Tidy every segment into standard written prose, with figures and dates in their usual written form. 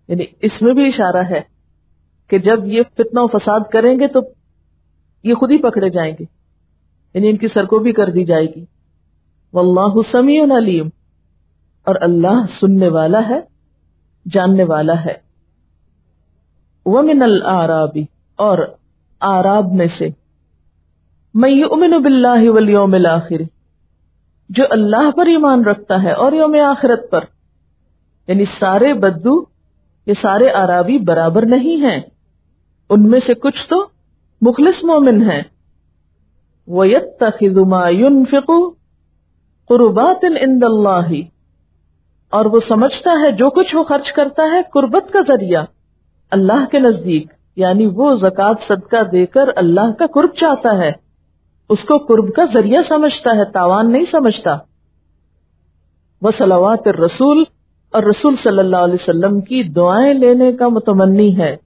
یعنی اس میں بھی اشارہ ہے کہ جب یہ فتنہ و فساد کریں گے تو یہ خود ہی پکڑے جائیں گے، یعنی ان کی سرکوبی کر دی جائے گی. واللہ سمیع علیم، اور اللہ سننے والا ہے، جاننے والا ہے. ومن الاعراب، اور اعراب میں سے، من یؤمن باللہ والیوم الآخر، جو اللہ پر ایمان رکھتا ہے اور یوم آخرت پر. یعنی سارے بدو، یہ سارے اعرابی برابر نہیں ہیں، ان میں سے کچھ تو مخلص مومن ہیں. وَيَتَّخِذُ مَا يُنْفِقُ قُرُبَاتٍ عِندَ اللَّهِ، اور وہ سمجھتا ہے جو کچھ وہ خرچ کرتا ہے قربت کا ذریعہ اللہ کے نزدیک، یعنی وہ زکوٰۃ صدقہ دے کر اللہ کا قرب چاہتا ہے، اس کو قرب کا ذریعہ سمجھتا ہے، تاوان نہیں سمجھتا. وصلوات الرسول، اور رسول صلی اللہ علیہ وسلم کی دعائیں لینے کا متمنی ہے.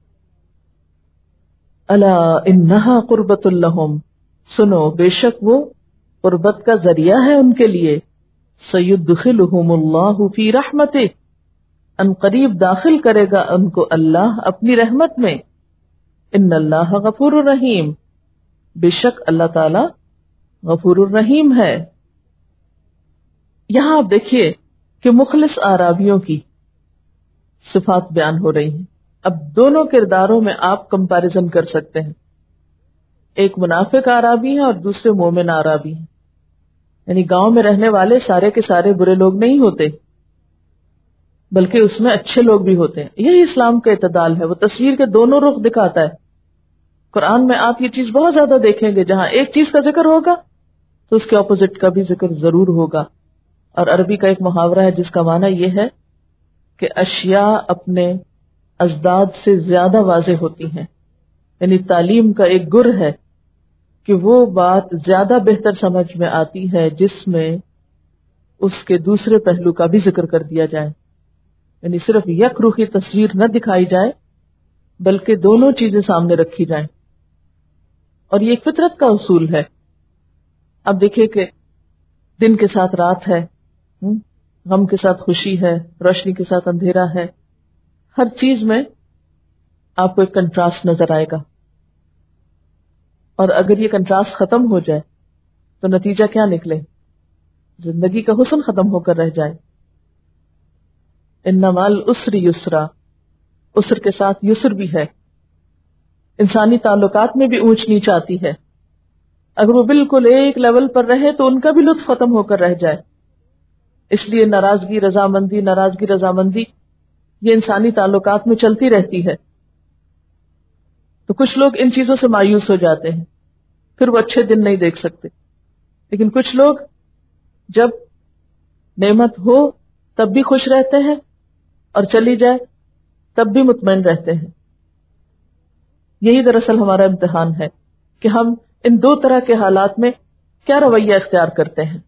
الا انہا قربۃ لہم، سنو بے شک وہ قربت کا ذریعہ ہے ان کے لیے. سیدخلہم اللہ فی رحمتہ، ان قریب داخل کرے گا ان کو اللہ اپنی رحمت میں. ان اللہ غفور الرحیم، بے شک اللہ تعالی غفور الرحیم ہے. یہاں آپ دیکھیے کہ مخلص اعرابیوں کی صفات بیان ہو رہی ہیں. اب دونوں کرداروں میں آپ کمپیریزن کر سکتے ہیں. ایک منافق اعرابی ہے اور دوسرے مومن اعرابی ہیں. یعنی گاؤں میں رہنے والے سارے کے سارے برے لوگ نہیں ہوتے، بلکہ اس میں اچھے لوگ بھی ہوتے ہیں. یہی اسلام کا اعتدال ہے، وہ تصویر کے دونوں رخ دکھاتا ہے. قرآن میں آپ یہ چیز بہت زیادہ دیکھیں گے، جہاں ایک چیز کا ذکر ہوگا تو اس کے اپوزٹ کا بھی ذکر ضرور ہوگا. اور عربی کا ایک محاورہ ہے جس کا معنی یہ ہے کہ اشیاء اپنے ازداد سے زیادہ واضح ہوتی ہیں. یعنی تعلیم کا ایک گر ہے کہ وہ بات زیادہ بہتر سمجھ میں آتی ہے جس میں اس کے دوسرے پہلو کا بھی ذکر کر دیا جائے. یعنی صرف یک رخی تصویر نہ دکھائی جائے بلکہ دونوں چیزیں سامنے رکھی جائیں. اور یہ ایک فطرت کا اصول ہے. اب دیکھیں کہ دن کے ساتھ رات ہے، غم کے ساتھ خوشی ہے، روشنی کے ساتھ اندھیرا ہے. ہر چیز میں آپ کو ایک کنٹراسٹ نظر آئے گا. اور اگر یہ کنٹراسٹ ختم ہو جائے تو نتیجہ کیا نکلے؟ زندگی کا حسن ختم ہو کر رہ جائے. ان مع العسر یسرا، عسر کے ساتھ یسر بھی ہے. انسانی تعلقات میں بھی اونچ نیچ آتی ہے. اگر وہ بالکل ایک لیول پر رہے تو ان کا بھی لطف ختم ہو کر رہ جائے. اس لیے ناراضگی رضامندی یہ انسانی تعلقات میں چلتی رہتی ہے. تو کچھ لوگ ان چیزوں سے مایوس ہو جاتے ہیں، پھر وہ اچھے دن نہیں دیکھ سکتے. لیکن کچھ لوگ جب نعمت ہو تب بھی خوش رہتے ہیں اور چلی جائے تب بھی مطمئن رہتے ہیں. یہی دراصل ہمارا امتحان ہے کہ ہم ان دو طرح کے حالات میں کیا رویہ اختیار کرتے ہیں.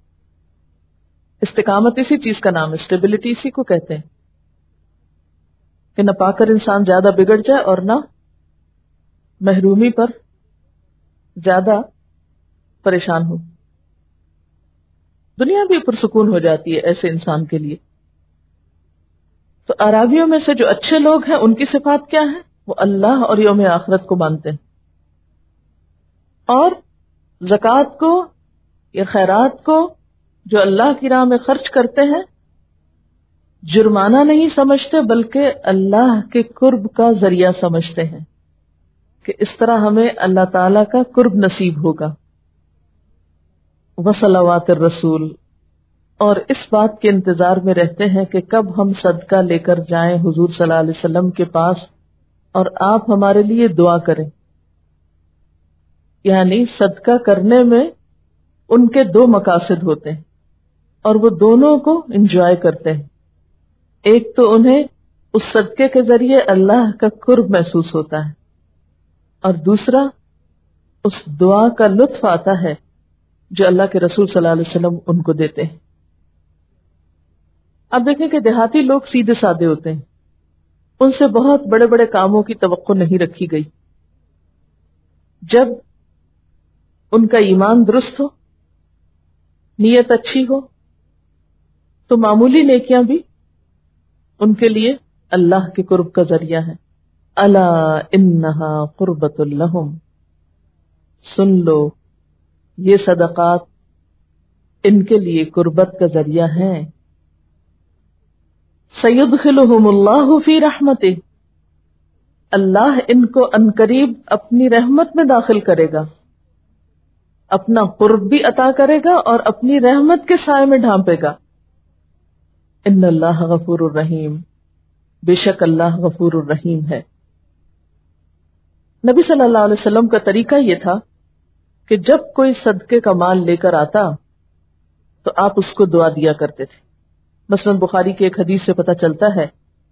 استقامت اسی چیز کا نام ہے، اسٹیبلٹی اسی کو کہتے ہیں کہ نہ پا کر انسان زیادہ بگڑ جائے اور نہ محرومی پر زیادہ پریشان ہو. دنیا بھی پرسکون ہو جاتی ہے ایسے انسان کے لیے. تو اعرابیوں میں سے جو اچھے لوگ ہیں ان کی صفات کیا ہیں؟ وہ اللہ اور یوم آخرت کو مانتے ہیں اور زکوٰۃ کو یا خیرات کو جو اللہ کی راہ میں خرچ کرتے ہیں جرمانہ نہیں سمجھتے بلکہ اللہ کے قرب کا ذریعہ سمجھتے ہیں کہ اس طرح ہمیں اللہ تعالی کا قرب نصیب ہوگا. وصلوات الرسول، اور اس بات کے انتظار میں رہتے ہیں کہ کب ہم صدقہ لے کر جائیں حضور صلی اللہ علیہ وسلم کے پاس اور آپ ہمارے لیے دعا کریں. یعنی صدقہ کرنے میں ان کے دو مقاصد ہوتے ہیں اور وہ دونوں کو انجوائے کرتے ہیں. ایک تو انہیں اس صدقے کے ذریعے اللہ کا قرب محسوس ہوتا ہے اور دوسرا اس دعا کا لطف آتا ہے جو اللہ کے رسول صلی اللہ علیہ وسلم ان کو دیتے ہیں. اب دیکھیں کہ دیہاتی لوگ سیدھے سادے ہوتے ہیں، ان سے بہت بڑے بڑے کاموں کی توقع نہیں رکھی گئی. جب ان کا ایمان درست ہو، نیت اچھی ہو، تو معمولی نیکیاں بھی ان کے لیے اللہ کے قرب کا ذریعہ ہے. الا انہا قربۃ لہم، سن لو یہ صدقات ان کے لیے قربت کا ذریعہ ہیں. سیدخلہم اللہ فی رحمتہ، اللہ ان کو عنقریب اپنی رحمت میں داخل کرے گا، اپنا قرب بھی عطا کرے گا اور اپنی رحمت کے سائے میں ڈھانپے گا. ان اللہ غفور الرحیم، بے شک اللہ غفور الرحیم ہے. نبی صلی اللہ علیہ وسلم کا طریقہ یہ تھا کہ جب کوئی صدقے کا مال لے کر آتا تو آپ اس کو دعا دیا کرتے تھے. مثلا بخاری کی ایک حدیث سے پتہ چلتا ہے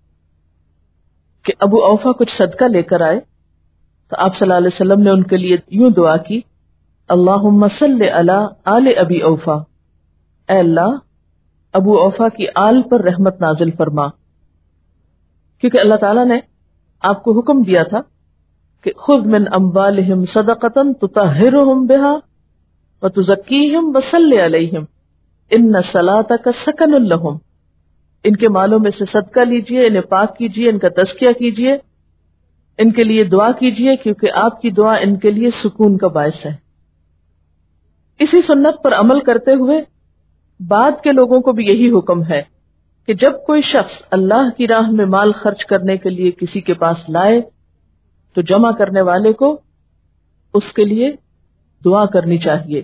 کہ ابو اوفا کچھ صدقہ لے کر آئے تو آپ صلی اللہ علیہ وسلم نے ان کے لیے یوں دعا کی، اللہم صلی علی آل ابی اوفا، اے اللہ ابو اوفا کی آل پر رحمت نازل فرما. کیونکہ اللہ تعالیٰ نے آپ کو حکم دیا تھا کہ خذ من اموالہم صدقۃ تطہرہم بہا وتزکیہم وصلی علیہم ان صلاتک سکن لہم. ان کے مالوں میں سے صدقہ لیجئے، انہیں پاک کیجئے، ان کا تزکیہ کیجئے، ان کے لیے دعا کیجئے کیونکہ آپ کی دعا ان کے لیے سکون کا باعث ہے. اسی سنت پر عمل کرتے ہوئے بعد کے لوگوں کو بھی یہی حکم ہے کہ جب کوئی شخص اللہ کی راہ میں مال خرچ کرنے کے لیے کسی کے پاس لائے تو جمع کرنے والے کو اس کے لیے دعا کرنی چاہیے.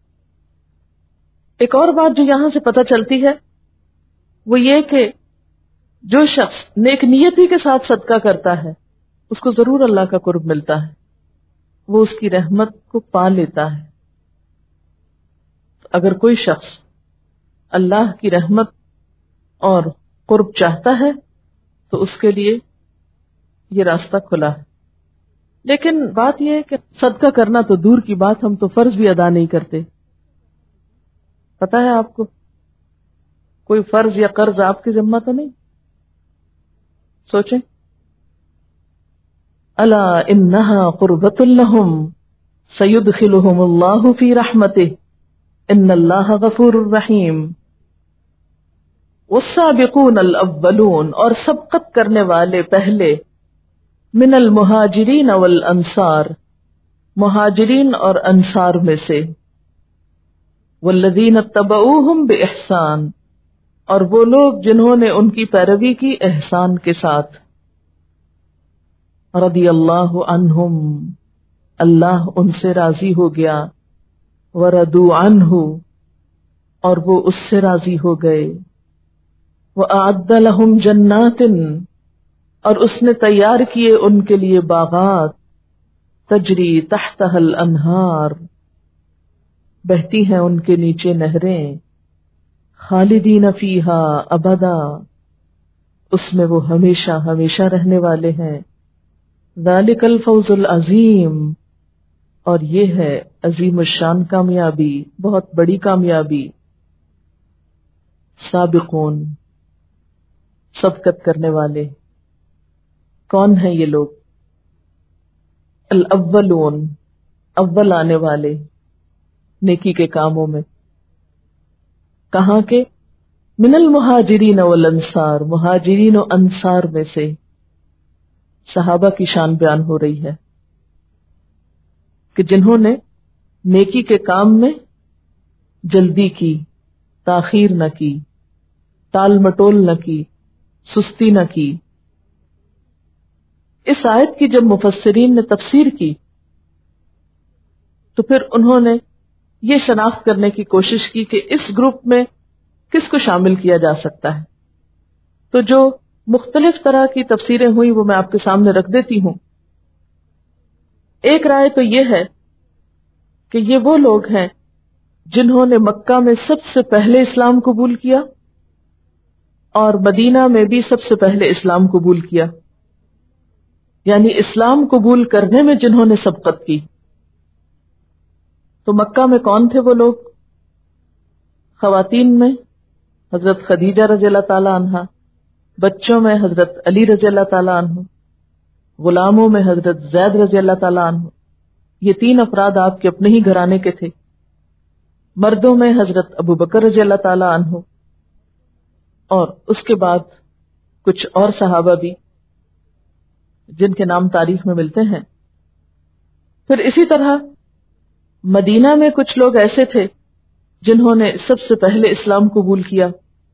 ایک اور بات جو یہاں سے پتہ چلتی ہے وہ یہ کہ جو شخص نیک نیتی کے ساتھ صدقہ کرتا ہے اس کو ضرور اللہ کا قرب ملتا ہے، وہ اس کی رحمت کو پا لیتا ہے. اگر کوئی شخص اللہ کی رحمت اور قرب چاہتا ہے تو اس کے لیے یہ راستہ کھلا ہے. لیکن بات یہ ہے کہ صدقہ کرنا تو دور کی بات، ہم تو فرض بھی ادا نہیں کرتے. پتہ ہے آپ کو کوئی فرض یا قرض آپ کی ذمہ تو نہیں؟ سوچیں. الا انہا قربۃ لہم سیدخلہم اللہ فی رحمتہ ان اللہ غفور الرحیم. والسابقون الاولون، اور سبقت کرنے والے پہلے، من المہاجرین والانصار، مہاجرین اور انصار میں سے، والذین اتبعوہم باحسان، اور وہ لوگ جنہوں نے ان کی پیروی کی احسان کے ساتھ. رضی اللہ عنہم، اللہ ان سے راضی ہو گیا. وردوا عنہ، اور وہ اس سے راضی ہو گئے. وأعد لهم جنات، اور اس نے تیار کیے ان کے لیے باغات، تجری تحتها الانہار، بہتی ہیں ان کے نیچے نہریں، خالدین فیہا ابدا، اس میں وہ ہمیشہ ہمیشہ رہنے والے ہیں. ذالک الفوز العظیم، اور یہ ہے عظیم الشان کامیابی، بہت بڑی کامیابی. سابقون، سبقت کرنے والے. کون ہیں یہ لوگ؟ الاولون، اول آنے والے نیکی کے کاموں میں. کہاں کے؟ من المہاجرین والانصار، مہاجرین و انصار میں سے. صحابہ کی شان بیان ہو رہی ہے کہ جنہوں نے نیکی کے کام میں جلدی کی، تاخیر نہ کی، ٹال مٹول نہ کی، سستی نہ کی. اس آیت کی جب مفسرین نے تفسیر کی تو پھر انہوں نے یہ شناخت کرنے کی کوشش کی کہ اس گروپ میں کس کو شامل کیا جا سکتا ہے. تو جو مختلف طرح کی تفسیریں ہوئی وہ میں آپ کے سامنے رکھ دیتی ہوں. ایک رائے تو یہ ہے کہ یہ وہ لوگ ہیں جنہوں نے مکہ میں سب سے پہلے اسلام قبول کیا اور مدینہ میں بھی سب سے پہلے اسلام قبول کیا، یعنی اسلام قبول کرنے میں جنہوں نے سبقت کی. تو مکہ میں کون تھے وہ لوگ؟ خواتین میں حضرت خدیجہ رضی اللہ تعالی عنہا، بچوں میں حضرت علی رضی اللہ تعالی عنہ، غلاموں میں حضرت زید رضی اللہ تعالی عنہ. یہ 3 افراد آپ کے اپنے ہی گھرانے کے تھے. مردوں میں حضرت ابو بکر رضی اللہ تعالی عنہ، اور اس کے بعد کچھ اور صحابہ بھی جن کے نام تاریخ میں ملتے ہیں. پھر اسی طرح مدینہ میں کچھ لوگ ایسے تھے جنہوں نے سب سے پہلے اسلام قبول کیا.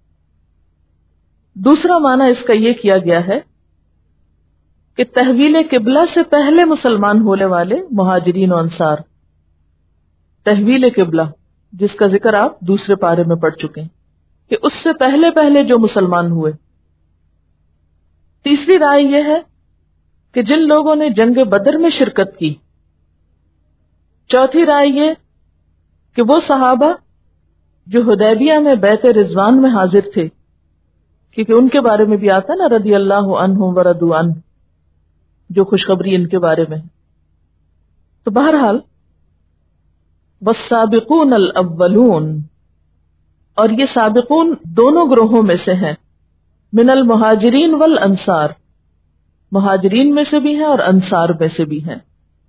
دوسرا معنی اس کا یہ کیا گیا ہے کہ تحویل قبلہ سے پہلے مسلمان ہونے والے مہاجرین و انصار. تحویل قبلہ جس کا ذکر آپ دوسرے پارے میں پڑھ چکے ہیں کہ اس سے پہلے پہلے جو مسلمان ہوئے. تیسری رائے یہ ہے کہ جن لوگوں نے جنگ بدر میں شرکت کی. چوتھی رائے یہ کہ وہ صحابہ جو حدیبیہ میں بیعت رضوان میں حاضر تھے، کیونکہ ان کے بارے میں بھی آتا ہے نا رضی اللہ عنہم ورضوا عنہ، جو خوشخبری ان کے بارے میں. تو بہرحال والسابقون الاولون، اور یہ سابقون دونوں گروہوں میں سے ہیں، من المہاجرین والانصار، مہاجرین میں سے بھی ہیں اور انصار میں سے بھی ہیں.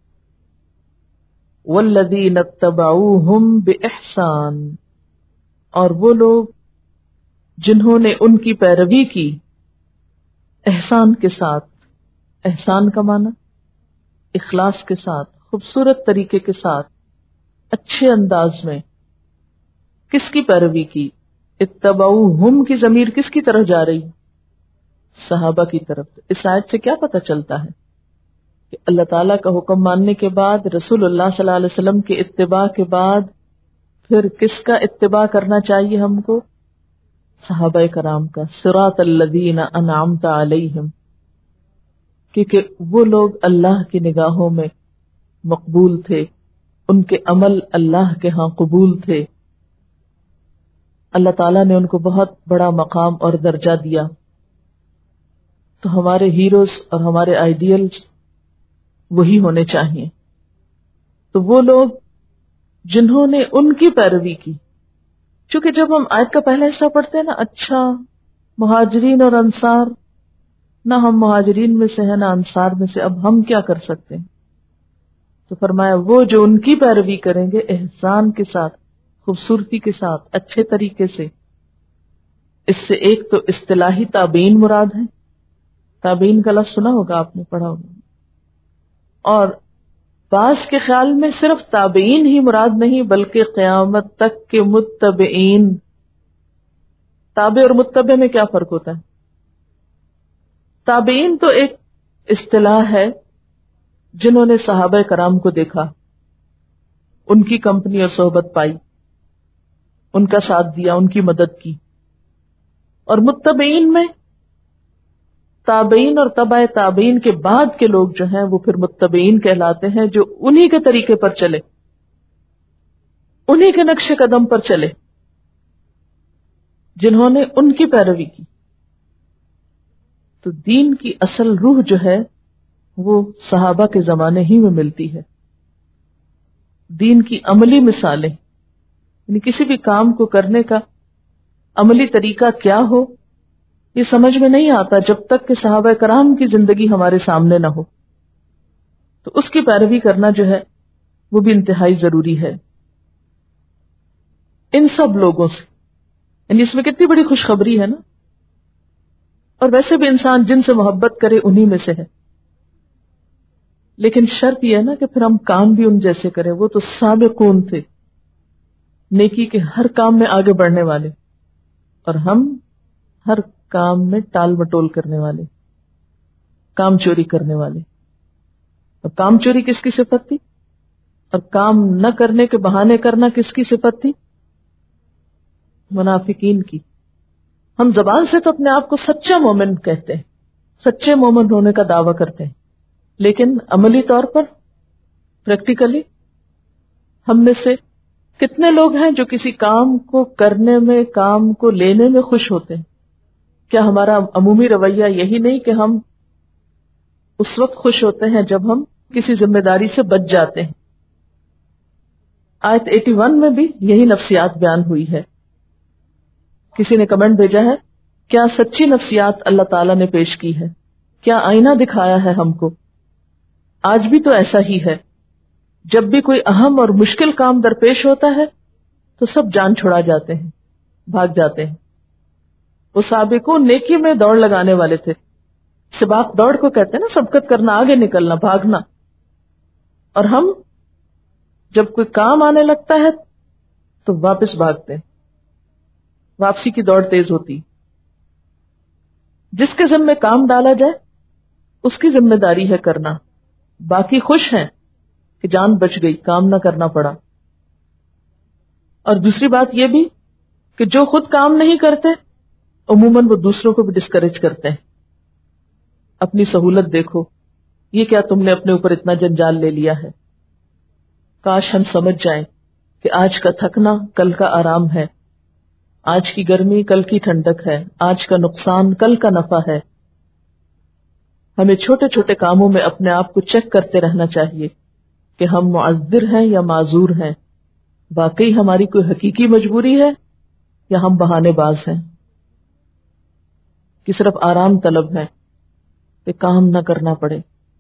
والذین اتبعوہم بإحسان، اور وہ لوگ جنہوں نے ان کی پیروی کی احسان کے ساتھ. احسان کا معنی اخلاص کے ساتھ، خوبصورت طریقے کے ساتھ، اچھے انداز میں. کس کی پیروی کی؟ اتبعوہم کی ضمیر کس کی طرف جا رہی؟ صحابہ کی طرف. اس آیت سے کیا پتہ چلتا ہے کہ اللہ تعالیٰ کا حکم ماننے کے بعد، رسول اللہ صلی اللہ علیہ وسلم کے اتباع کے بعد پھر کس کا اتباع کرنا چاہیے ہم کو؟ صحابہ کرام کا. صراط الذین انعمت علیہم، کیونکہ وہ لوگ اللہ کی نگاہوں میں مقبول تھے، ان کے عمل اللہ کے ہاں قبول تھے. اللہ تعالیٰ نے ان کو بہت بڑا مقام اور درجہ دیا. تو ہمارے ہیروز اور ہمارے آئیڈیلز وہی ہونے چاہیے. تو وہ لوگ جنہوں نے ان کی پیروی کی. چونکہ جب ہم آیت کا پہلا حصہ پڑھتے ہیں نا، اچھا مہاجرین اور انصار، نہ ہم مہاجرین میں سے ہیں نہ انصار میں سے، اب ہم کیا کر سکتے ہیں؟ تو فرمایا وہ جو ان کی پیروی کریں گے احسان کے ساتھ، خوبصورتی کے ساتھ، اچھے طریقے سے. اس سے ایک تو اصطلاحی تابعین مراد ہیں. تابعین کا لفظ سنا ہوگا، آپ نے پڑھا ہوگا. اور بعض کے خیال میں صرف تابعین ہی مراد نہیں بلکہ قیامت تک کے متبعین. تابع اور متبع میں کیا فرق ہوتا ہے؟ تابعین تو ایک اصطلاح ہے جنہوں نے صحابہ کرام کو دیکھا، ان کی کمپنی اور صحبت پائی، ان کا ساتھ دیا، ان کی مدد کی. اور متبعین میں تابعین اور تبع تابعین کے بعد کے لوگ جو ہیں وہ پھر متبعین کہلاتے ہیں، جو انہی کے طریقے پر چلے، انہی کے نقش قدم پر چلے، جنہوں نے ان کی پیروی کی. تو دین کی اصل روح جو ہے وہ صحابہ کے زمانے ہی میں ملتی ہے. دین کی عملی مثالیں، یعنی کسی بھی کام کو کرنے کا عملی طریقہ کیا ہو، یہ سمجھ میں نہیں آتا جب تک کہ صحابہ کرام کی زندگی ہمارے سامنے نہ ہو. تو اس کی پیروی کرنا جو ہے وہ بھی انتہائی ضروری ہے. ان سب لوگوں سے، یعنی اس میں کتنی بڑی خوشخبری ہے نا. اور ویسے بھی انسان جن سے محبت کرے انہی میں سے ہے، لیکن شرط یہ ہے نا کہ پھر ہم کام بھی ان جیسے کریں. وہ تو سابقون تھے، نیکی کے ہر کام میں آگے بڑھنے والے، اور ہم ہر کام میں ٹال مٹول کرنے والے، کام چوری کرنے والے. اور کام چوری کس کی صفت تھی؟ اور کام نہ کرنے کے بہانے کرنا کس کی صفت تھی؟ منافقین کی. ہم زبان سے تو اپنے آپ کو سچا مومن کہتے ہیں، سچے مومن ہونے کا دعویٰ کرتے ہیں، لیکن عملی طور پر پریکٹیکلی ہم میں سے کتنے لوگ ہیں جو کسی کام کو کرنے میں، کام کو لینے میں خوش ہوتے ہیں؟ کیا ہمارا عمومی رویہ یہی نہیں کہ ہم اس وقت خوش ہوتے ہیں جب ہم کسی ذمہ داری سے بچ جاتے ہیں؟ آیت 81 میں بھی یہی نفسیات بیان ہوئی ہے. کسی نے کمنٹ بھیجا ہے، کیا سچی نفسیات اللہ تعالیٰ نے پیش کی ہے؟ کیا آئینہ دکھایا ہے ہم کو؟ آج بھی تو ایسا ہی ہے. جب بھی کوئی اہم اور مشکل کام درپیش ہوتا ہے تو سب جان چھڑا جاتے ہیں، بھاگ جاتے ہیں. وہ سابقون نیکی میں دوڑ لگانے والے تھے. سباق دوڑ کو کہتے ہیں نا، سبقت کرنا، آگے نکلنا، بھاگنا. اور ہم جب کوئی کام آنے لگتا ہے تو واپس بھاگتے ہیں، واپسی کی دوڑ تیز ہوتی. جس کے ذمہ کام ڈالا جائے اس کی ذمہ داری ہے کرنا، باقی خوش ہیں کہ جان بچ گئی، کام نہ کرنا پڑا. اور دوسری بات یہ بھی کہ جو خود کام نہیں کرتے عموماً وہ دوسروں کو بھی ڈسکریج کرتے ہیں. اپنی سہولت دیکھو، یہ کیا تم نے اپنے اوپر اتنا جنجال لے لیا ہے. کاش ہم سمجھ جائیں کہ آج کا تھکنا کل کا آرام ہے، آج کی گرمی کل کی ٹھنڈک ہے، آج کا نقصان کل کا نفع ہے. ہمیں چھوٹے چھوٹے کاموں میں اپنے آپ کو چیک کرتے رہنا چاہیے کہ ہم معذر ہیں یا معذور ہیں، واقعی ہماری کوئی حقیقی مجبوری ہے یا ہم بہانے باز ہیں کہ صرف آرام طلب ہے کہ کام نہ کرنا پڑے.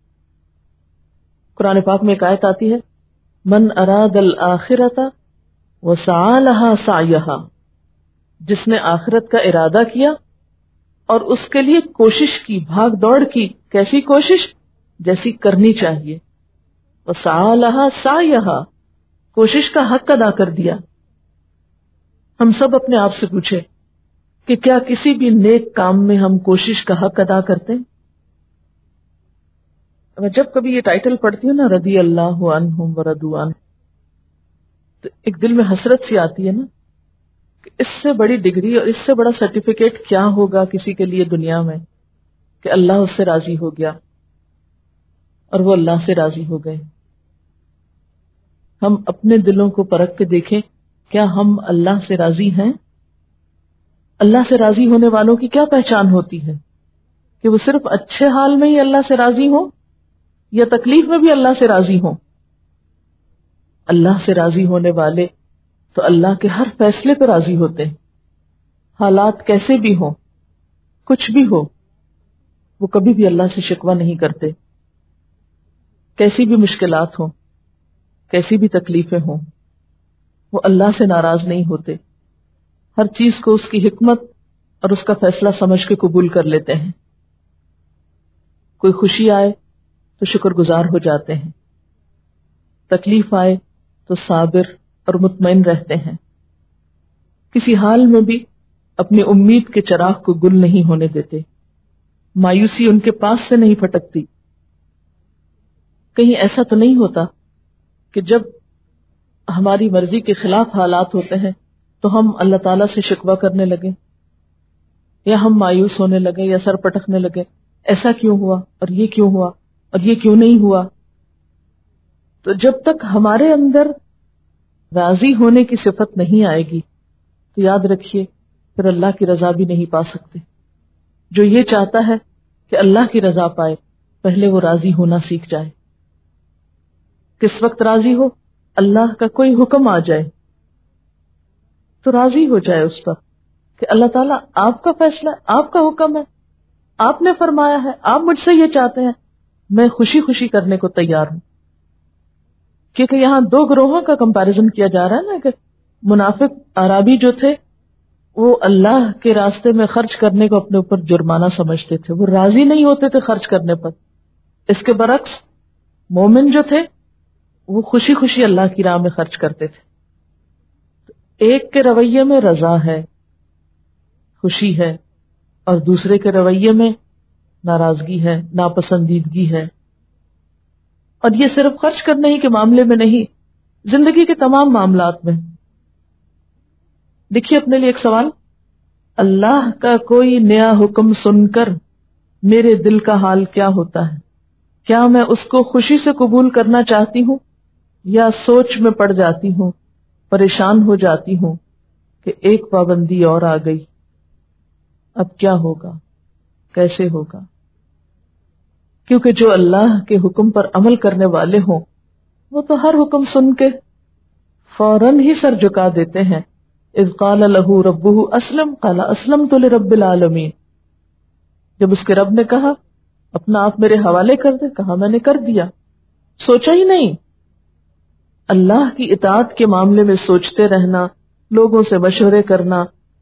قرآن پاک میں ایک آیت آتی ہے، من اراد الآخرۃ وسعی لہا سعیہا، جس نے آخرت کا ارادہ کیا اور اس کے لیے کوشش کی، بھاگ دوڑ کی. کیسی کوشش؟ جیسی کرنی چاہیے. وسعی لہا سعیہا، کوشش کا حق ادا کر دیا. ہم سب اپنے آپ سے پوچھیں کہ کیا کسی بھی نیک کام میں ہم کوشش کا حق ادا کرتے ہیں؟ میں جب کبھی یہ ٹائٹل پڑھتی ہوں نا، رضی اللہ عنہم ورضوا عنہ، تو ایک دل میں حسرت سی آتی ہے نا کہ اس سے بڑی ڈگری اور اس سے بڑا سرٹیفکیٹ کیا ہوگا کسی کے لیے دنیا میں کہ اللہ اس سے راضی ہو گیا اور وہ اللہ سے راضی ہو گئے. ہم اپنے دلوں کو پرکھ کے دیکھیں، کیا ہم اللہ سے راضی ہیں؟ اللہ سے راضی ہونے والوں کی کیا پہچان ہوتی ہے؟ کہ وہ صرف اچھے حال میں ہی اللہ سے راضی ہوں یا تکلیف میں بھی اللہ سے راضی ہوں؟ اللہ سے راضی ہونے والے تو اللہ کے ہر فیصلے پہ راضی ہوتے ہیں. حالات کیسے بھی ہوں، کچھ بھی ہو، وہ کبھی بھی اللہ سے شکوہ نہیں کرتے. کیسی بھی مشکلات ہوں، کیسی بھی تکلیفیں ہوں، وہ اللہ سے ناراض نہیں ہوتے. ہر چیز کو اس کی حکمت اور اس کا فیصلہ سمجھ کے قبول کر لیتے ہیں. کوئی خوشی آئے تو شکر گزار ہو جاتے ہیں، تکلیف آئے تو صابر اور مطمئن رہتے ہیں. کسی حال میں بھی اپنی امید کے چراغ کو گل نہیں ہونے دیتے. مایوسی ان کے پاس سے نہیں پھٹکتی. کہیں ایسا تو نہیں ہوتا کہ جب ہماری مرضی کے خلاف حالات ہوتے ہیں تو ہم اللہ تعالیٰ سے شکوہ کرنے لگے، یا ہم مایوس ہونے لگے، یا سر پٹکنے لگے، ایسا کیوں ہوا اور یہ کیوں ہوا اور یہ کیوں نہیں ہوا. تو جب تک ہمارے اندر راضی ہونے کی صفت نہیں آئے گی تو یاد رکھیے پھر اللہ کی رضا بھی نہیں پا سکتے. جو یہ چاہتا ہے کہ اللہ کی رضا پائے، پہلے وہ راضی ہونا سیکھ جائے. کس وقت راضی ہو؟ اللہ کا کوئی حکم آ جائے تو راضی ہو جائے اس پر کہ اللہ تعالیٰ آپ کا فیصلہ، آپ کا حکم ہے، آپ نے فرمایا ہے، آپ مجھ سے یہ چاہتے ہیں، میں خوشی خوشی کرنے کو تیار ہوں. کیونکہ یہاں دو گروہوں کا کمپیریزن کیا جا رہا ہے نا، کہ منافق اعرابی جو تھے وہ اللہ کے راستے میں خرچ کرنے کو اپنے اوپر جرمانہ سمجھتے تھے، وہ راضی نہیں ہوتے تھے خرچ کرنے پر. اس کے برعکس مومن جو تھے وہ خوشی خوشی اللہ کی راہ میں خرچ کرتے تھے. ایک کے رویے میں رضا ہے، خوشی ہے، اور دوسرے کے رویے میں ناراضگی ہے، ناپسندیدگی ہے. اور یہ صرف خرچ کرنے ہی کے معاملے میں نہیں، زندگی کے تمام معاملات میں. دیکھیے اپنے لیے ایک سوال، اللہ کا کوئی نیا حکم سن کر میرے دل کا حال کیا ہوتا ہے؟ کیا میں اس کو خوشی سے قبول کرنا چاہتی ہوں یا سوچ میں پڑ جاتی ہوں، پریشان ہو جاتی ہوں کہ ایک پابندی اور آ گئی، اب کیا ہوگا، کیسے ہوگا؟ کیونکہ جو اللہ کے حکم پر عمل کرنے والے ہوں وہ تو ہر حکم سن کے فوراً ہی سر جھکا دیتے ہیں. اذ قال له ربه اسلم قال اسلمت لرب العالمین. جب اس کے رب نے کہا اپنا آپ میرے حوالے کر دے، کہا میں نے کر دیا، سوچا ہی نہیں. اللہ کی اطاعت کے معاملے میں سوچتے رہنا، لوگوں سے مشورے کرنا،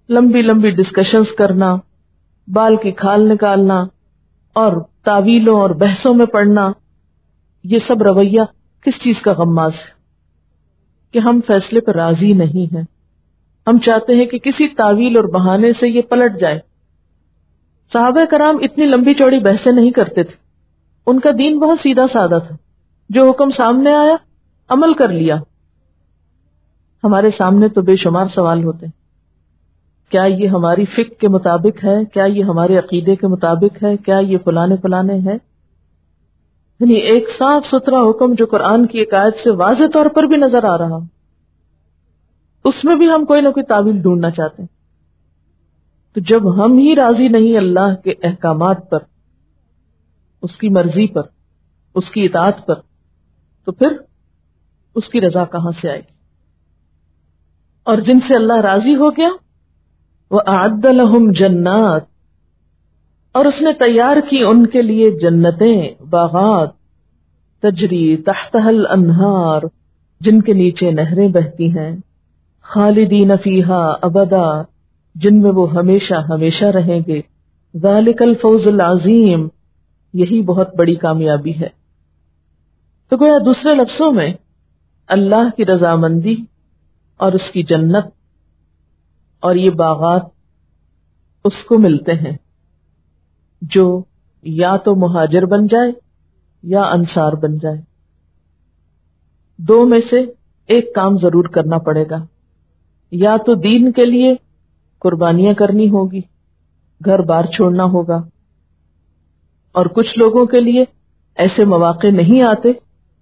لمبی لمبی ڈسکشنز کرنا، بال کی کھال نکالنا اور تاویلوں اور بحثوں میں پڑنا، یہ سب رویہ کس چیز کا غماز ہے؟ کہ ہم فیصلے پر راضی نہیں ہیں، ہم چاہتے ہیں کہ کسی تاویل اور بہانے سے یہ پلٹ جائے۔ صحابہ کرام اتنی لمبی چوڑی بحثیں نہیں کرتے تھے، ان کا دین بہت سیدھا سادہ تھا، جو حکم سامنے آیا عمل کر لیا۔ ہمارے سامنے تو بے شمار سوال ہوتے ہیں، کیا یہ ہماری فقہ کے مطابق ہے؟ کیا یہ ہمارے عقیدے کے مطابق ہے؟ کیا یہ فلانے فلانے ہے؟ یعنی ایک صاف ستھرا حکم جو قرآن کی ایک آیت سے واضح طور پر بھی نظر آ رہا، اس میں بھی ہم کوئی نہ کوئی تعویل ڈھونڈنا چاہتے ہیں۔ تو جب ہم ہی راضی نہیں اللہ کے احکامات پر، اس کی مرضی پر، اس کی اطاعت پر، تو پھر اس کی رضا کہاں سے آئے گی؟ اور جن سے اللہ راضی ہو گیا، وَأَعَدَّ لَهُمْ جَنَّاتٍ، اور اس نے تیار کی ان کے لیے جنتیں، باغات، تجری تحتها الانہار، جن کے نیچے نہریں بہتی ہیں، خالدین فیہا ابدا، جن میں وہ ہمیشہ ہمیشہ رہیں گے، ذالک الفوز العظیم، یہی بہت بڑی کامیابی ہے۔ تو گویا دوسرے لفظوں میں اللہ کی رضامندی اور اس کی جنت اور یہ باغات اس کو ملتے ہیں جو یا تو مہاجر بن جائے یا انصار بن جائے، دو میں سے ایک کام ضرور کرنا پڑے گا، یا تو دین کے لیے قربانیاں کرنی ہوگی، گھر بار چھوڑنا ہوگا، اور کچھ لوگوں کے لیے ایسے مواقع نہیں آتے،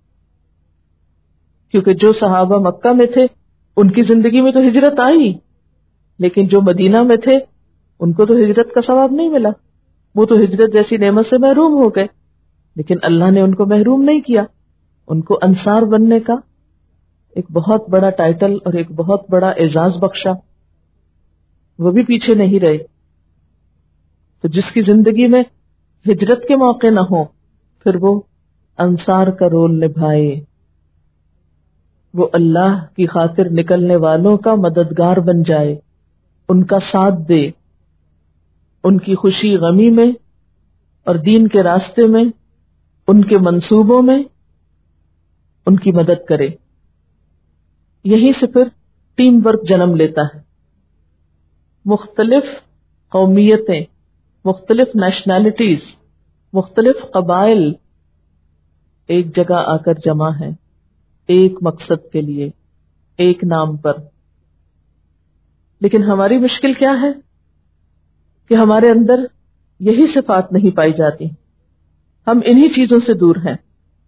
کیونکہ جو صحابہ مکہ میں تھے ان کی زندگی میں تو ہجرت آئی، لیکن جو مدینہ میں تھے ان کو تو ہجرت کا ثواب نہیں ملا، وہ تو ہجرت جیسی نعمت سے محروم ہو گئے، لیکن اللہ نے ان کو محروم نہیں کیا، ان کو انصار بننے کا ایک بہت بڑا ٹائٹل اور ایک بہت بڑا اعزاز بخشا، وہ بھی پیچھے نہیں رہے۔ تو جس کی زندگی میں ہجرت کے موقع نہ ہو، پھر وہ انصار کا رول نبھائے، وہ اللہ کی خاطر نکلنے والوں کا مددگار بن جائے، ان کا ساتھ دے، ان کی خوشی غمی میں اور دین کے راستے میں، ان کے منصوبوں میں ان کی مدد کرے۔ یہیں سے پھر ٹیم ورک جنم لیتا ہے، مختلف قومیتیں، مختلف نیشنلٹیز، مختلف قبائل ایک جگہ آ کر جمع ہیں ایک مقصد کے لیے، ایک نام پر۔ لیکن ہماری مشکل کیا ہے کہ ہمارے اندر یہی صفات نہیں پائی جاتی، ہم انہی چیزوں سے دور ہیں۔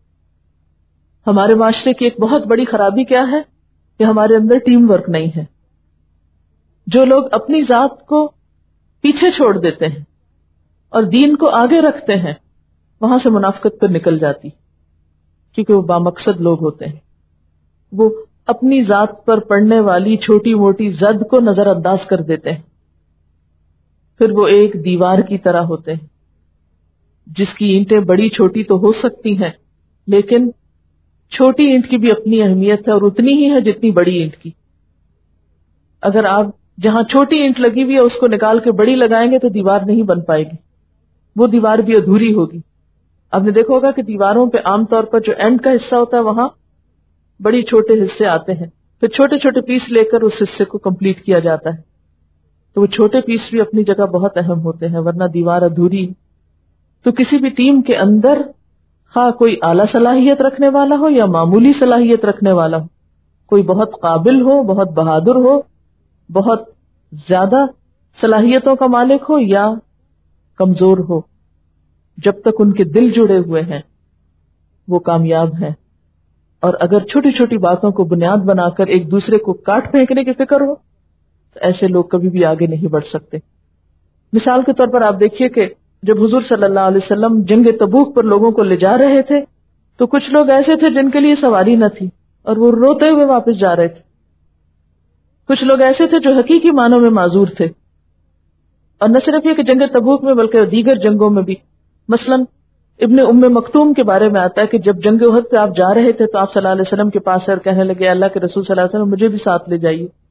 ہمارے معاشرے کی ایک بہت بڑی خرابی کیا ہے کہ ہمارے اندر ٹیم ورک نہیں ہے۔ جو لوگ اپنی ذات کو پیچھے چھوڑ دیتے ہیں اور دین کو آگے رکھتے ہیں، وہاں سے منافقت پر نکل جاتی، کیونکہ وہ بامقصد لوگ ہوتے ہیں، وہ اپنی ذات پر پڑنے والی چھوٹی موٹی زد کو نظر انداز کر دیتے ہیں، پھر وہ ایک دیوار کی طرح ہوتے ہیں جس کی اینٹیں بڑی چھوٹی تو ہو سکتی ہیں، لیکن چھوٹی اینٹ کی بھی اپنی اہمیت ہے اور اتنی ہی ہے جتنی بڑی اینٹ کی۔ اگر آپ جہاں چھوٹی اینٹ لگی ہوئی ہے اس کو نکال کے بڑی لگائیں گے تو دیوار نہیں بن پائے گی، وہ دیوار بھی ادھوری ہوگی۔ آپ نے دیکھا ہوگا کہ دیواروں پہ عام طور پر جو اینڈ کا حصہ ہوتا ہے وہاں بڑی چھوٹے حصے آتے ہیں، پھر چھوٹے چھوٹے پیس لے کر اس حصے کو کمپلیٹ کیا جاتا ہے، تو وہ چھوٹے پیس بھی اپنی جگہ بہت اہم ہوتے ہیں، ورنہ دیوار ادھوری۔ تو کسی بھی ٹیم کے اندر خواہ کوئی اعلیٰ صلاحیت رکھنے والا ہو یا معمولی صلاحیت رکھنے والا ہو، کوئی بہت قابل ہو، بہت بہادر ہو، بہت زیادہ صلاحیتوں کا مالک ہو یا کمزور ہو، جب تک ان کے دل جڑے ہوئے ہیں وہ کامیاب ہیں۔ اور اگر چھوٹی چھوٹی باتوں کو بنیاد بنا کر ایک دوسرے کو کاٹ پھینکنے کی فکر ہو تو ایسے لوگ کبھی بھی آگے نہیں بڑھ سکتے۔ مثال کے طور پر آپ دیکھیے کہ جب حضور صلی اللہ علیہ وسلم جنگ تبوک پر لوگوں کو لے جا رہے تھے تو کچھ لوگ ایسے تھے جن کے لیے سواری نہ تھی اور وہ روتے ہوئے واپس جا رہے تھے، کچھ لوگ ایسے تھے جو حقیقی معنوں میں معذور تھے، اور نہ صرف یہ کہ جنگ تبوک میں بلکہ دیگر جنگوں میں بھی۔ مثلا ابن ام مکتوم کے بارے میں آتا ہے کہ جب جنگ احد پہ آپ جا رہے تھے تو آپ صلی اللہ علیہ وسلم کے پاس اور کہنے لگے اللہ کے رسول صلی اللہ علیہ وسلم مجھے بھی ساتھ لے جائیے،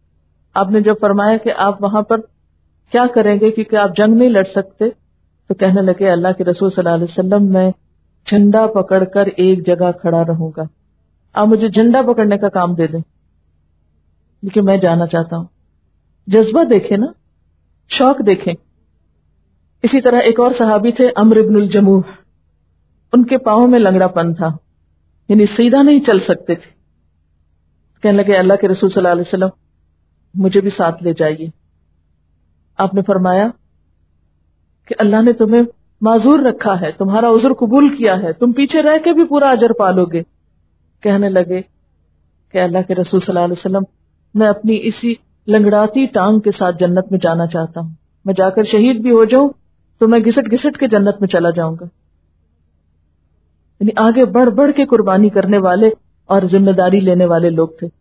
آپ نے جب فرمایا کہ آپ وہاں پر کیا کریں گے کیونکہ آپ جنگ نہیں لڑ سکتے، تو کہنے لگے اللہ کے رسول صلی اللہ علیہ وسلم میں جھنڈا پکڑ کر ایک جگہ کھڑا رہوں گا، آپ مجھے جھنڈا پکڑنے کا کام دے دیں لیکن میں جانا چاہتا ہوں. جذبہ دیکھیں نا، شوق دیکھیں. اسی طرح ایک اور صحابی تھے عمرو بن الجموح، ان کے پاؤں میں لنگڑا پن تھا، یعنی سیدھا نہیں چل سکتے تھے. کہنے لگے اللہ کے رسول صلی اللہ علیہ وسلم مجھے بھی ساتھ لے جائیے. آپ نے فرمایا کہ اللہ نے تمہیں معذور رکھا ہے، تمہارا عذر قبول کیا ہے، تم پیچھے رہ کے بھی پورا اجر پالو گے. کہنے لگے کہ اللہ کے رسول صلی اللہ علیہ وسلم میں اپنی اسی لنگڑاتی ٹانگ کے ساتھ جنت میں جانا چاہتا ہوں، میں جا کر شہید بھی ہو جاؤں تو میں گھسٹ گھسٹ کے جنت میں چلا جاؤں گا. یعنی آگے بڑھ بڑھ کے قربانی کرنے والے اور ذمہ داری لینے والے لوگ تھے.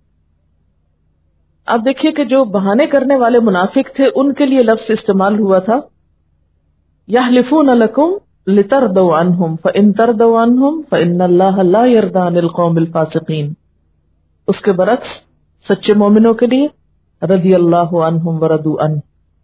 آپ دیکھیے کہ جو بہانے کرنے والے منافق تھے ان کے لیے لفظ استعمال ہوا تھا یحلفون لکم لترضوا عنہم فإن ترضوا عنہم فإن اللہ لا یرضی عن القوم الفاسقین. اس کے برعکس سچے مومنوں کے لیے رضی اللہ عنہم ورضوا عنہ.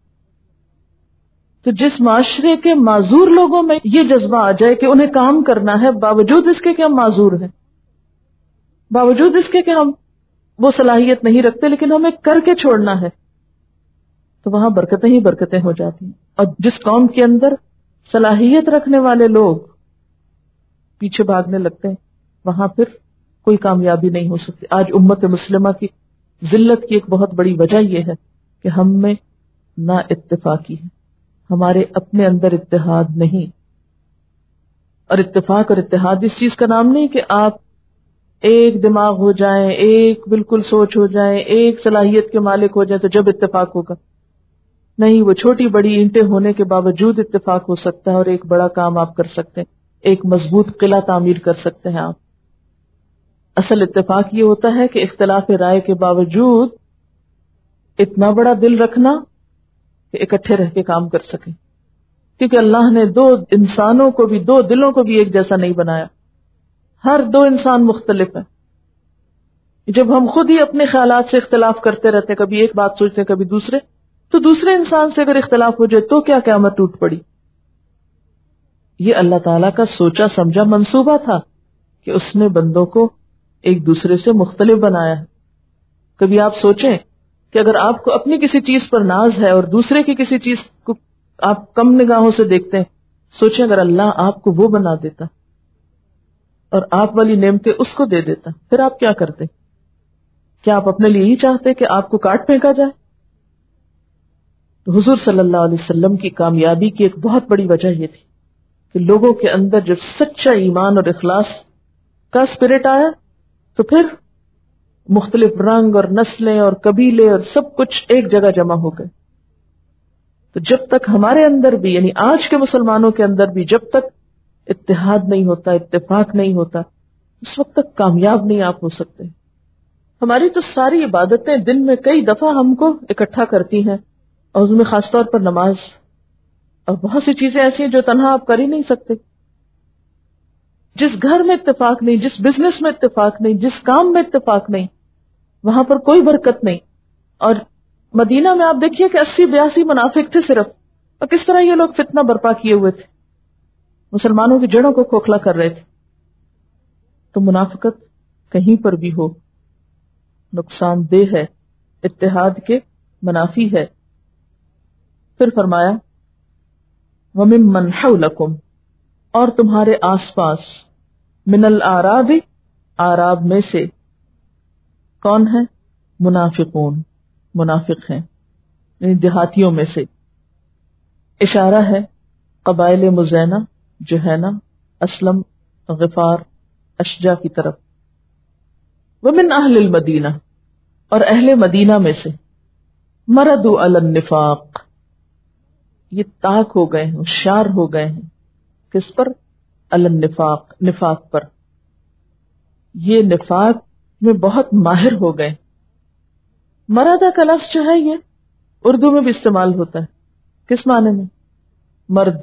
تو جس معاشرے کے معذور لوگوں میں یہ جذبہ آ جائے کہ انہیں کام کرنا ہے باوجود اس کے کہ ہم معذور ہیں، باوجود اس کے کہ ہم وہ صلاحیت نہیں رکھتے لیکن ہمیں کر کے چھوڑنا ہے، تو وہاں برکتیں ہی برکتیں ہو جاتی ہیں. اور جس قوم کے اندر صلاحیت رکھنے والے لوگ پیچھے بھاگنے لگتے ہیں وہاں پھر کوئی کامیابی نہیں ہو سکتی. آج امت مسلمہ کی ذلت کی ایک بہت بڑی وجہ یہ ہے کہ ہم میں نا اتفاقی ہے، ہمارے اپنے اندر اتحاد نہیں. اور اتفاق اور اتحاد اس چیز کا نام نہیں کہ آپ ایک دماغ ہو جائیں، ایک بالکل سوچ ہو جائیں، ایک صلاحیت کے مالک ہو جائیں تو جب اتفاق ہوگا. نہیں، وہ چھوٹی بڑی اینٹیں ہونے کے باوجود اتفاق ہو سکتا ہے اور ایک بڑا کام آپ کر سکتے ہیں، ایک مضبوط قلعہ تعمیر کر سکتے ہیں آپ. اصل اتفاق یہ ہوتا ہے کہ اختلاف رائے کے باوجود اتنا بڑا دل رکھنا کہ اکٹھے رہ کے کام کر سکیں، کیونکہ اللہ نے دو انسانوں کو بھی، دو دلوں کو بھی ایک جیسا نہیں بنایا، ہر دو انسان مختلف ہیں. جب ہم خود ہی اپنے خیالات سے اختلاف کرتے رہتے ہیں، کبھی ایک بات سوچتے ہیں کبھی دوسرے، تو دوسرے انسان سے اگر اختلاف ہو جائے تو کیا قیامت ٹوٹ پڑی. یہ اللہ تعالیٰ کا سوچا سمجھا منصوبہ تھا کہ اس نے بندوں کو ایک دوسرے سے مختلف بنایا ہے. کبھی آپ سوچیں کہ اگر آپ کو اپنی کسی چیز پر ناز ہے اور دوسرے کی کسی چیز کو آپ کم نگاہوں سے دیکھتے ہیں، سوچیں اگر اللہ آپ کو وہ بنا دیتا اور آپ والی نعمتیں اس کو دے دیتا، پھر آپ کیا کرتے؟ کیا آپ اپنے لیے ہی چاہتے کہ آپ کو کاٹ پھینکا جائے؟ تو حضور صلی اللہ علیہ وسلم کی کامیابی کی ایک بہت بڑی وجہ یہ تھی کہ لوگوں کے اندر جب سچا ایمان اور اخلاص کا اسپرٹ آیا تو پھر مختلف رنگ اور نسلیں اور قبیلے اور سب کچھ ایک جگہ جمع ہو گئے. تو جب تک ہمارے اندر بھی، یعنی آج کے مسلمانوں کے اندر بھی جب تک اتحاد نہیں ہوتا، اتفاق نہیں ہوتا، اس وقت تک کامیاب نہیں آپ ہو سکتے. ہماری تو ساری عبادتیں دن میں کئی دفعہ ہم کو اکٹھا کرتی ہیں، اور اس میں خاص طور پر نماز اور بہت سی چیزیں ایسی ہیں جو تنہا آپ کر ہی نہیں سکتے. جس گھر میں اتفاق نہیں، جس بزنس میں اتفاق نہیں، جس کام میں اتفاق نہیں، وہاں پر کوئی برکت نہیں. اور مدینہ میں آپ دیکھیے کہ 80-82 منافق تھے صرف، اور کس طرح یہ لوگ فتنہ برپا کیے ہوئے تھے، مسلمانوں کی جڑوں کو کھوکھلا کر رہے تھے. تو منافقت کہیں پر بھی ہو نقصان دہ ہے، اتحاد کے منافی ہے. پھر فرمایا وَمِمَّنْ حَوْلَكُمْ، اور تمہارے آس پاس، من الاعراب، اعراب میں سے. کون ہے؟ منافقون، منافق ہیں، یعنی دیہاتیوں میں سے. اشارہ ہے قبائل مزینہ، جوہینہ، اسلم، غفار، اشجع کی طرف. ومن اہل المدینہ، اور اہل مدینہ میں سے. مردوا علی النفاق، یہ طاق ہو گئے ہیں، ہوشیار ہو گئے ہیں. کس پر؟ علی النفاق، نفاق پر. یہ نفاق میں بہت ماہر ہو گئے. مردہ کا لفظ جو ہے یہ اردو میں بھی استعمال ہوتا ہے. کس معنی میں؟ مرد.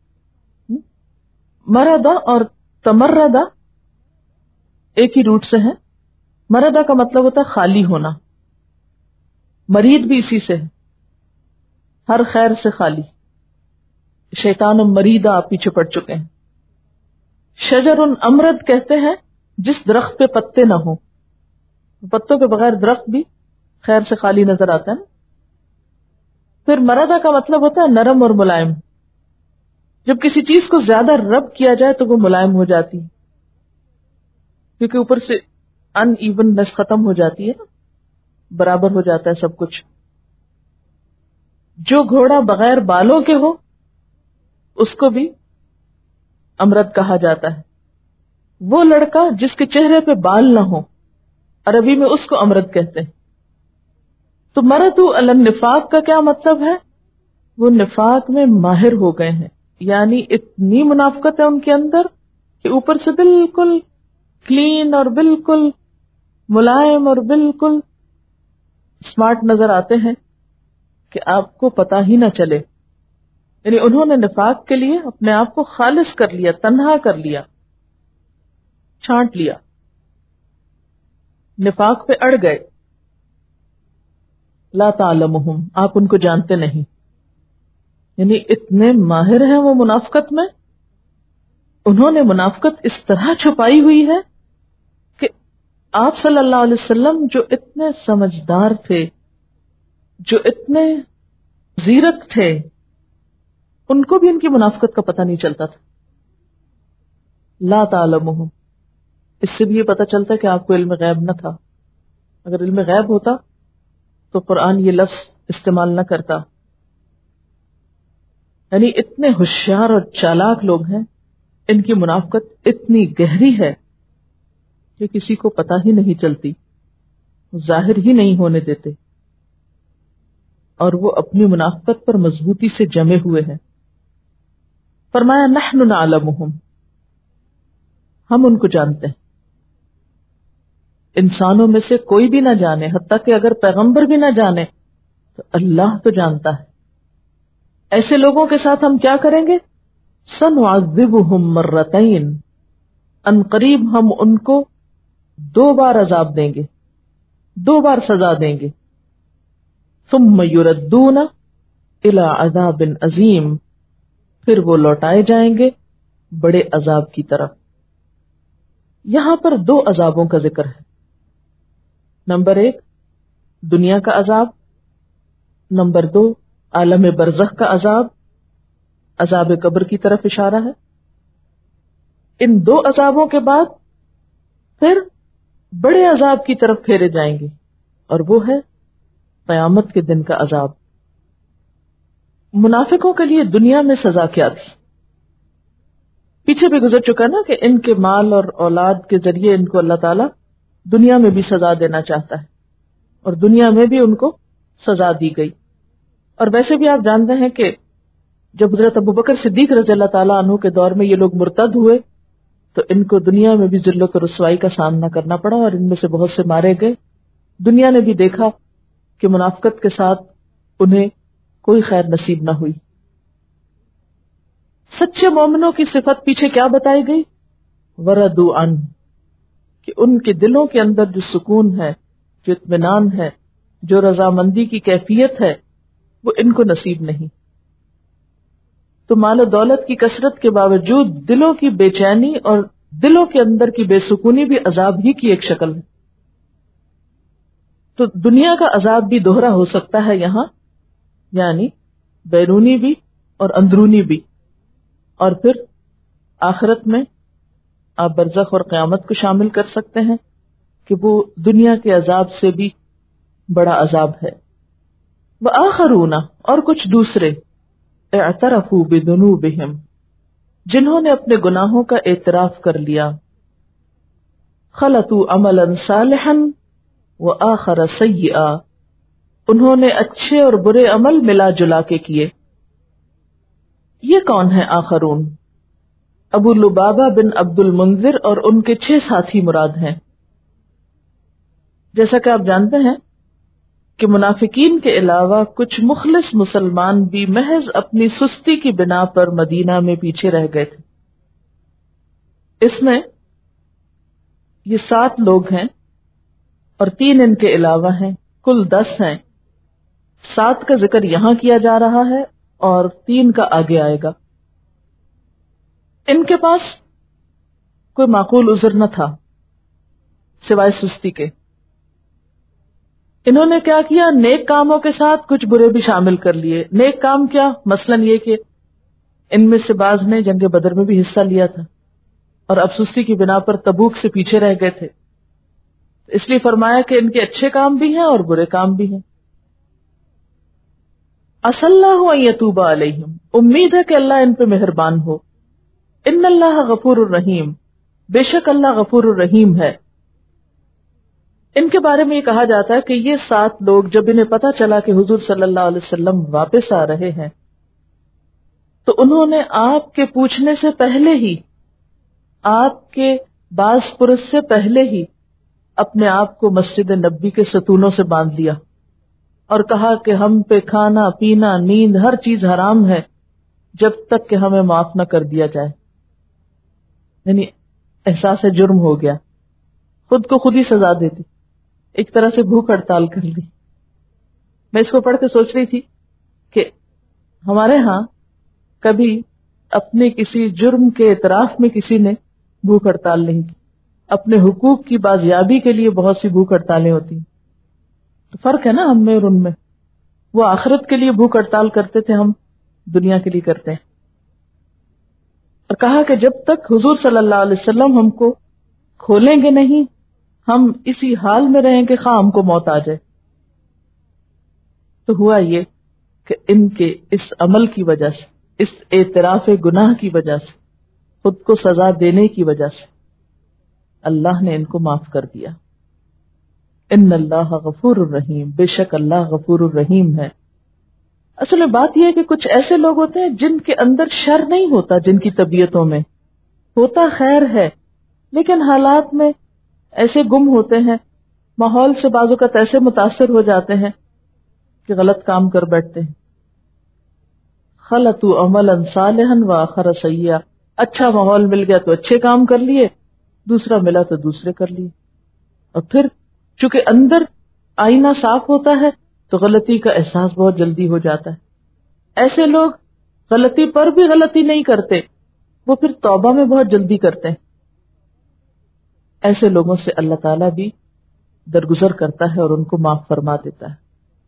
مردہ اور تمردہ ایک ہی روٹ سے ہیں. مردہ کا مطلب ہوتا ہے خالی ہونا، مرید بھی اسی سے ہے، ہر خیر سے خالی، شیطان مریدہ آپ پیچھے پڑ چکے ہیں۔ شجر امرد کہتے ہیں جس درخت پہ پتے نہ ہوں، پتوں کے بغیر درخت بھی خیر سے خالی نظر آتا ہے نا۔ پھر مردہ کا مطلب ہوتا ہے نرم اور ملائم، جب کسی چیز کو زیادہ رب کیا جائے تو وہ ملائم ہو جاتی ہے، کیونکہ اوپر سے ان ایوننس ختم ہو جاتی ہے نا، برابر ہو جاتا ہے سب کچھ۔ جو گھوڑا بغیر بالوں کے ہو اس کو بھی امرد کہا جاتا ہے۔ وہ لڑکا جس کے چہرے پہ بال نہ ہو، عربی میں اس کو امرد کہتے ہیں۔ تو مردو علی النفاق کا کیا مطلب ہے؟ وہ نفاق میں ماہر ہو گئے ہیں، یعنی اتنی منافقت ہے ان کے اندر کہ اوپر سے بالکل کلین اور بالکل ملائم اور بالکل اسمارٹ نظر آتے ہیں کہ آپ کو پتہ ہی نہ چلے۔ یعنی انہوں نے نفاق کے لیے اپنے آپ کو خالص کر لیا، تنہا کر لیا، چھانٹ لیا، نفاق پہ اڑ گئے۔ لا تعلمہم، آپ ان کو جانتے نہیں، یعنی اتنے ماہر ہیں وہ منافقت میں، انہوں نے منافقت اس طرح چھپائی ہوئی ہے کہ آپ صلی اللہ علیہ وسلم جو اتنے سمجھدار تھے، جو اتنے زیرک تھے، ان کو بھی ان کی منافقت کا پتہ نہیں چلتا تھا۔ لا تعلمہم، اس سے بھی یہ پتہ چلتا ہے کہ آپ کو علم غیب نہ تھا۔ اگر علم غیب ہوتا تو قرآن یہ لفظ استعمال نہ کرتا۔ یعنی اتنے ہوشیار اور چالاک لوگ ہیں، ان کی منافقت اتنی گہری ہے کہ کسی کو پتہ ہی نہیں چلتی، ظاہر ہی نہیں ہونے دیتے، اور وہ اپنی منافقت پر مضبوطی سے جمے ہوئے ہیں۔ فرمایا نحن نعلمہم، ہم ان کو جانتے ہیں۔ انسانوں میں سے کوئی بھی نہ جانے، حتیٰ کہ اگر پیغمبر بھی نہ جانے تو اللہ تو جانتا ہے۔ ایسے لوگوں کے ساتھ ہم کیا کریں گے؟ سنعذبہم مرتین، ان قریب ہم ان کو 2 بار عذاب دیں گے، 2 بار سزا دیں گے۔ ثم یردون الی عذاب عظیم، پھر وہ لوٹائے جائیں گے بڑے عذاب کی طرف۔ یہاں پر 2 عذابوں کا ذکر ہے۔ نمبر 1 دنیا کا عذاب، نمبر 2 عالم برزخ کا عذاب، عذاب قبر کی طرف اشارہ ہے۔ ان 2 عذابوں کے بعد پھر بڑے عذاب کی طرف پھیرے جائیں گے، اور وہ ہے قیامت کے دن کا عذاب۔ منافقوں کے لیے دنیا میں سزا کیا تھی؟ پیچھے بھی گزر چکا نا کہ ان کے مال اور اولاد کے ذریعے ان کو اللہ تعالیٰ دنیا میں بھی سزا دینا چاہتا ہے، اور دنیا میں بھی ان کو سزا دی گئی۔ اور ویسے بھی آپ جانتے ہیں کہ جب حضرت ابوبکر صدیق رضی اللہ تعالیٰ عنہ کے دور میں یہ لوگ مرتد ہوئے تو ان کو دنیا میں بھی ذلت و رسوائی کا سامنا کرنا پڑا، اور ان میں سے بہت سے مارے گئے۔ دنیا نے بھی دیکھا کہ منافقت کے ساتھ انہیں کوئی خیر نصیب نہ ہوئی۔ سچے مومنوں کی صفت پیچھے کیا بتائی گئی؟ وردوا عنہ، کہ ان کے دلوں کے اندر جو سکون ہے، جو اطمینان ہے، جو رضامندی کی کیفیت ہے، وہ ان کو نصیب نہیں۔ تو مال و دولت کی کثرت کے باوجود دلوں کی بے چینی اور دلوں کے اندر کی بے سکونی بھی عذاب ہی کی ایک شکل ہے۔ تو دنیا کا عذاب بھی دوہرا ہو سکتا ہے یہاں، یعنی بیرونی بھی اور اندرونی بھی، اور پھر آخرت میں آپ برزخ اور قیامت کو شامل کر سکتے ہیں کہ وہ دنیا کے عذاب سے بھی بڑا عذاب ہے۔ وآخرون، اور کچھ دوسرے، اعترفوا بذنوبہم، جنہوں نے اپنے گناہوں کا اعتراف کر لیا، خلطوا عملا صالحا وآخر سیئا، انہوں نے اچھے اور برے عمل ملا جلا کے کیے۔ یہ کون ہے آخرون؟ ابو لبابہ بن عبد المنذر اور ان کے 6 ساتھی مراد ہیں۔ جیسا کہ آپ جانتے ہیں کہ منافقین کے علاوہ کچھ مخلص مسلمان بھی محض اپنی سستی کی بنا پر مدینہ میں پیچھے رہ گئے تھے۔ اس میں یہ 7 لوگ ہیں اور 3 ان کے علاوہ ہیں، کل 10 ہیں 7 کا ذکر یہاں کیا جا رہا ہے اور 3 کا آگے آئے گا. ان کے پاس کوئی معقول عذر نہ تھا سوائے سستی کے. انہوں نے کیا کیا؟ نیک کاموں کے ساتھ کچھ برے بھی شامل کر لیے. نیک کام کیا؟ مثلاً یہ کہ ان میں سے بعض نے جنگ بدر میں بھی حصہ لیا تھا اور اب سستی کی بنا پر تبوک سے پیچھے رہ گئے تھے، اس لیے فرمایا کہ ان کے اچھے کام بھی ہیں اور برے کام بھی ہیں. عسى اللہ ان یتوب علیہم، امید ہے کہ اللہ ان پہ مہربان ہو. ان اللہ غفور الرحیم، بے شک اللہ غفور الرحیم ہے. ان کے بارے میں یہ کہا جاتا ہے کہ یہ 7 لوگ جب انہیں پتا چلا کہ حضور صلی اللہ علیہ وسلم واپس آ رہے ہیں تو انہوں نے آپ کے پوچھنے سے پہلے ہی، آپ کے باز پرس سے پہلے ہی اپنے آپ کو مسجد نبی کے ستونوں سے باندھ لیا اور کہا کہ ہم پہ کھانا پینا نیند ہر چیز حرام ہے جب تک کہ ہمیں معاف نہ کر دیا جائے. یعنی احساس جرم ہو گیا، خود کو خود ہی سزا دیتی، ایک طرح سے بھوک ہڑتال کر لی. میں اس کو پڑھ کے سوچ رہی تھی کہ ہمارے ہاں کبھی اپنے کسی جرم کے اعتراف میں کسی نے بھوک ہڑتال نہیں کی. اپنے حقوق کی بازیابی کے لیے بہت سی بھوک ہڑتالیں ہوتی ہیں. تو فرق ہے نا ہم میں اور ان میں. وہ آخرت کے لیے بھوک ہڑتال کرتے تھے، ہم دنیا کے لیے کرتے ہیں. اور کہا کہ جب تک حضور صلی اللہ علیہ وسلم ہم کو کھولیں گے نہیں، ہم اسی حال میں رہیں کہ خواہ ہم کو موت آ جائے. تو ہوا یہ کہ ان کے اس عمل کی وجہ سے، اس اعتراف گناہ کی وجہ سے، خود کو سزا دینے کی وجہ سے اللہ نے ان کو معاف کر دیا. ان اللہ غفور الرحیم، بے شک اللہ غفور الرحیم ہے. اصل میں بات یہ ہے کہ کچھ ایسے لوگ ہوتے ہیں جن کے اندر شر نہیں ہوتا، جن کی طبیعتوں میں ہوتا خیر ہے، لیکن حالات میں ایسے گم ہوتے ہیں، ماحول سے بعض اوقات ایسے متاثر ہو جاتے ہیں کہ غلط کام کر بیٹھتے ہیں. خلطوا عملا صالحا واخر سیئا، اچھا ماحول مل گیا تو اچھے کام کر لیے، دوسرا ملا تو دوسرے کر لیے. اور پھر چونکہ اندر آئینہ صاف ہوتا ہے تو غلطی کا احساس بہت جلدی ہو جاتا ہے. ایسے لوگ غلطی پر بھی غلطی نہیں کرتے، وہ پھر توبہ میں بہت جلدی کرتے ہیں. ایسے لوگوں سے اللہ تعالیٰ بھی درگزر کرتا ہے اور ان کو معاف فرما دیتا ہے.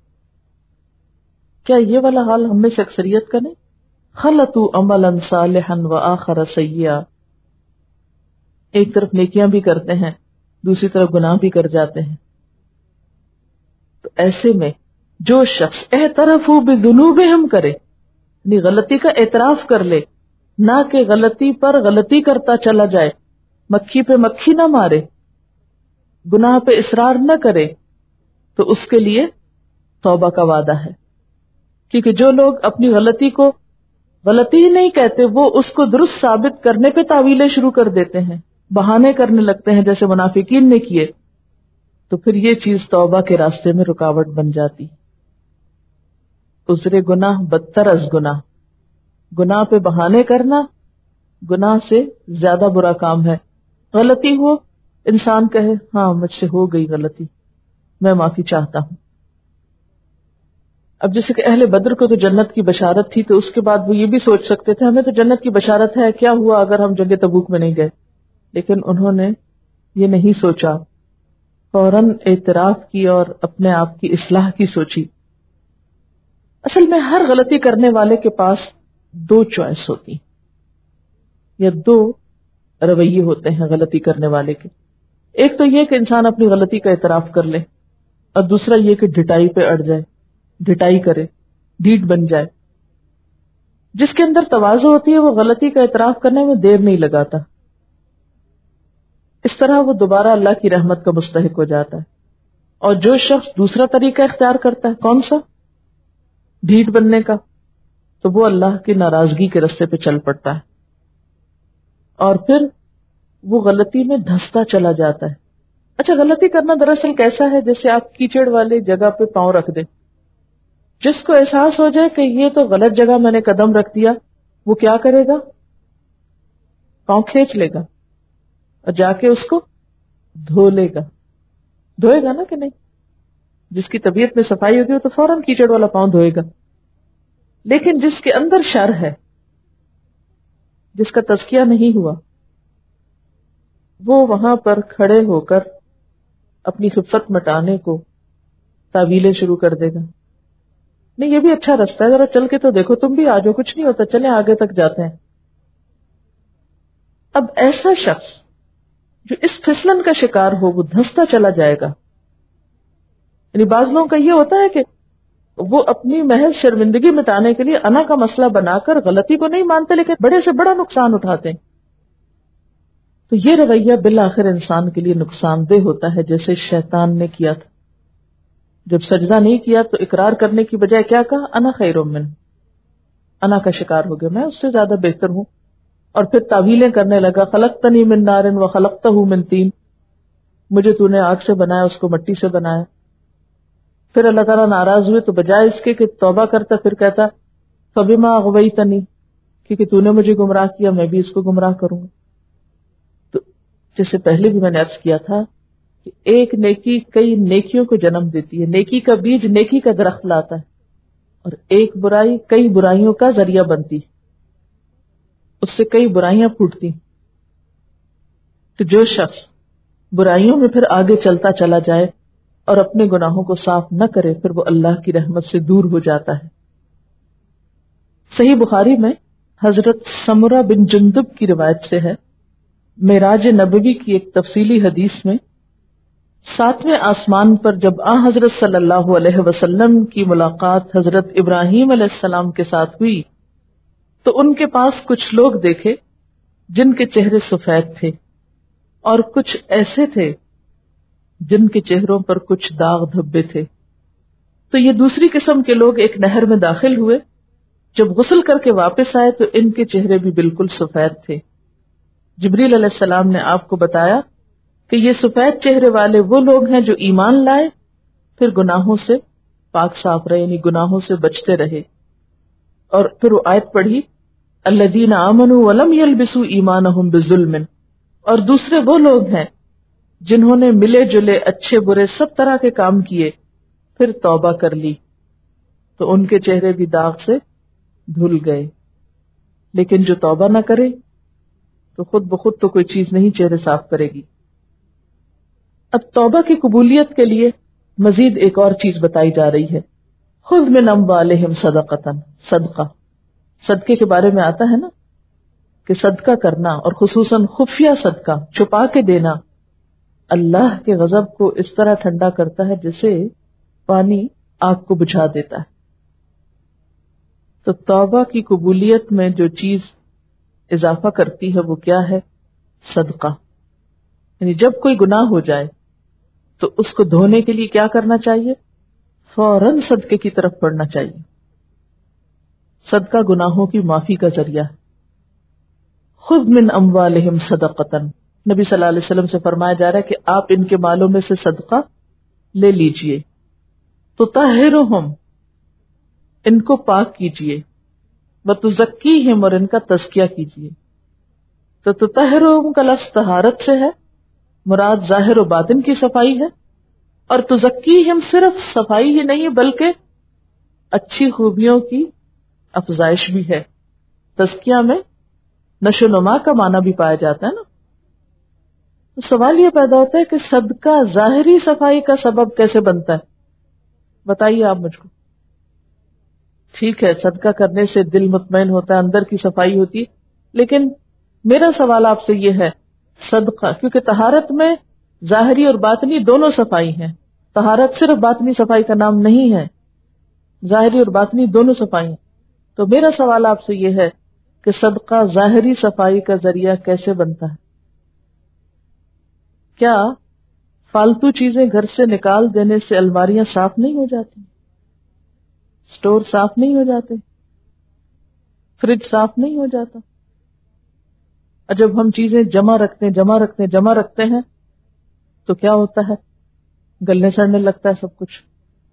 کیا یہ والا حال ہم میں سے اکثریت کا نہیں؟ خلطوا عملا صالحا وآخر سیئا، ایک طرف نیکیاں بھی کرتے ہیں، دوسری طرف گناہ بھی کر جاتے ہیں. تو ایسے میں جو شخص اعترفوا بذنوبہم کرے، یعنی غلطی کا اعتراف کر لے، نہ کہ غلطی پر غلطی کرتا چلا جائے، مکھی پہ مکھی نہ مارے، گناہ پہ اصرار نہ کرے، تو اس کے لیے توبہ کا وعدہ ہے. کیونکہ جو لوگ اپنی غلطی کو غلطی ہی نہیں کہتے، وہ اس کو درست ثابت کرنے پہ تعویلیں شروع کر دیتے ہیں، بہانے کرنے لگتے ہیں جیسے منافقین نے کیے، تو پھر یہ چیز توبہ کے راستے میں رکاوٹ بن جاتی. عذر گناہ بدتر از گناہ، گناہ پہ بہانے کرنا گناہ سے زیادہ برا کام ہے. غلطی ہو، انسان کہے ہاں مجھ سے ہو گئی غلطی، میں معافی چاہتا ہوں. اب جیسے کہ اہل بدر کو تو جنت کی بشارت تھی، تو اس کے بعد وہ یہ بھی سوچ سکتے تھے ہمیں تو جنت کی بشارت ہے، کیا ہوا اگر ہم جنگ تبوک میں نہیں گئے. لیکن انہوں نے یہ نہیں سوچا، فوراً اعتراف کی اور اپنے آپ کی اصلاح کی سوچی. اصل میں ہر غلطی کرنے والے کے پاس 2 چوائس ہوتی یا 2 رویے ہوتے ہیں غلطی کرنے والے کے. ایک تو یہ کہ انسان اپنی غلطی کا اعتراف کر لے، اور دوسرا یہ کہ ڈھٹائی پہ اڑ جائے، ڈھٹائی کرے، ڈھیٹ بن جائے. جس کے اندر تواضع ہوتی ہے وہ غلطی کا اعتراف کرنے میں دیر نہیں لگاتا. اس طرح وہ دوبارہ اللہ کی رحمت کا مستحق ہو جاتا ہے. اور جو شخص دوسرا طریقہ اختیار کرتا ہے، کون سا؟ ڈھیٹ بننے کا، تو وہ اللہ کی ناراضگی کے راستے پہ چل پڑتا ہے اور پھر وہ غلطی میں دھستا چلا جاتا ہے. اچھا، غلطی کرنا دراصل کیسا ہے؟ جیسے آپ کیچڑ والی جگہ پہ پاؤں رکھ دیں، جس کو احساس ہو جائے کہ یہ تو غلط جگہ میں نے قدم رکھ دیا، وہ کیا کرے گا؟ پاؤں کھینچ لے گا اور جا کے اس کو دھو لے گا. دھوئے گا نا کہ نہیں؟ جس کی طبیعت میں صفائی ہوگی وہ تو فوراً کیچڑ والا پاؤں دھوئے گا، لیکن جس کے اندر شر ہے، جس کا تزکیہ نہیں ہوا، وہ وہاں پر کھڑے ہو کر اپنی خفت مٹانے کو تعویلیں شروع کر دے گا. نہیں یہ بھی اچھا رستہ ہے، ذرا چل کے تو دیکھو، تم بھی آ جاؤ، کچھ نہیں ہوتا، چلیں آگے تک جاتے ہیں. اب ایسا شخص جو اس پھسلن کا شکار ہو وہ دھنستا چلا جائے گا. یعنی بعض لوگوں کا یہ ہوتا ہے کہ وہ اپنی محض شرمندگی مٹانے کے لیے انا کا مسئلہ بنا کر غلطی کو نہیں مانتے لیکن بڑے سے بڑا نقصان اٹھاتے ہیں. تو یہ رویہ بالآخر انسان کے لیے نقصان دہ ہوتا ہے، جیسے شیطان نے کیا تھا. جب سجدہ نہیں کیا تو اقرار کرنے کی بجائے کیا کہا؟ انا خیر من، انا کا شکار ہو گیا، میں اس سے زیادہ بہتر ہوں. اور پھر تعویلیں کرنے لگا، خلقتنی من نار و خلقتہ من طین، مجھے تو نے آگ سے بنایا، اس کو مٹی سے بنایا. پھر اللہ تعالیٰ ناراض ہوئے تو بجائے اس کے کہ توبہ کرتا پھر کہتا فبما اغویتنی، کیونکہ تو نے مجھے گمراہ کیا میں بھی اس کو گمراہ کروں گا. تو جیسے پہلے بھی میں نے عرض کیا تھا کہ ایک نیکی کئی نیکیوں کو جنم دیتی ہے، نیکی کا بیج نیکی کا درخت لاتا ہے، اور ایک برائی کئی برائیوں کا ذریعہ بنتی، اس سے کئی برائیاں پھوٹتی. تو جو شخص برائیوں میں پھر آگے چلتا چلا جائے اور اپنے گناہوں کو صاف نہ کرے پھر وہ اللہ کی رحمت سے دور ہو جاتا ہے. صحیح بخاری میں حضرت سمرہ بن جندب کی روایت سے ہے، معراج نبوی کی ایک تفصیلی حدیث میں 7ویں آسمان پر جب حضرت صلی اللہ علیہ وسلم کی ملاقات حضرت ابراہیم علیہ السلام کے ساتھ ہوئی تو ان کے پاس کچھ لوگ دیکھے جن کے چہرے سفید تھے اور کچھ ایسے تھے جن کے چہروں پر کچھ داغ دھبے تھے. تو یہ دوسری قسم کے لوگ ایک نہر میں داخل ہوئے، جب غسل کر کے واپس آئے تو ان کے چہرے بھی بالکل سفید تھے. جبریل علیہ السلام نے آپ کو بتایا کہ یہ سفید چہرے والے وہ لوگ ہیں جو ایمان لائے پھر گناہوں سے پاک صاف رہے، یعنی گناہوں سے بچتے رہے. اور پھر وہ آیت پڑھی الذین آمنوا ولم یلبسوا ایمانہم بظلم، اور دوسرے وہ لوگ ہیں جنہوں نے ملے جلے اچھے برے سب طرح کے کام کیے پھر توبہ کر لی تو ان کے چہرے بھی داغ سے دھل گئے. لیکن جو توبہ نہ کرے تو خود بخود تو کوئی چیز نہیں چہرے صاف کرے گی. اب توبہ کی قبولیت کے لیے مزید ایک اور چیز بتائی جا رہی ہے، خذ من اموالہم صدقۃ، صدقہ. صدقے کے بارے میں آتا ہے نا کہ صدقہ کرنا اور خصوصاً خفیہ صدقہ چھپا کے دینا اللہ کے غضب کو اس طرح ٹھنڈا کرتا ہے جیسے پانی آگ کو بجھا دیتا ہے. تو توبہ کی قبولیت میں جو چیز اضافہ کرتی ہے وہ کیا ہے؟ صدقہ. یعنی جب کوئی گناہ ہو جائے تو اس کو دھونے کے لیے کیا کرنا چاہیے؟ فوراً صدقے کی طرف بڑھنا چاہیے. صدقہ گناہوں کی معافی کا ذریعہ ہے. خذ من اموالہم صدقۃ، نبی صلی اللہ علیہ وسلم سے فرمایا جا رہا ہے کہ آپ ان کے مالوں میں سے صدقہ لے لیجئے، تطہرہم، ان کو پاک کیجئے، وتزکیہم، اور ان کا تزکیہ کیجئے. تو تطہرہم کا لفظ طہارت سے ہے، مراد ظاہر و باطن کی صفائی ہے، اور تزکیہم صرف صفائی ہی نہیں بلکہ اچھی خوبیوں کی افزائش بھی ہے. تزکیہ میں نشو و نما کا معنی بھی پایا جاتا ہے نا. تو سوال یہ پیدا ہوتا ہے کہ صدقہ ظاہری صفائی کا سبب کیسے بنتا ہے؟ بتائیے آپ مجھ کو. ٹھیک ہے صدقہ کرنے سے دل مطمئن ہوتا ہے، اندر کی صفائی ہوتی ہے، لیکن میرا سوال آپ سے یہ ہے صدقہ، کیونکہ طہارت میں ظاہری اور باطنی دونوں صفائی ہیں، طہارت صرف باطنی صفائی کا نام نہیں ہے، ظاہری اور باطنی دونوں صفائی ہیں. تو میرا سوال آپ سے یہ ہے کہ صدقہ ظاہری صفائی کا ذریعہ کیسے بنتا ہے؟ کیا فالتو چیزیں گھر سے نکال دینے سے الماریاں صاف نہیں ہو جاتی؟ سٹور صاف نہیں ہو جاتے؟ فریج صاف نہیں ہو جاتا؟ اور جب ہم چیزیں جمع رکھتے ہیں تو کیا ہوتا ہے؟ گلنے سڑنے لگتا ہے سب کچھ.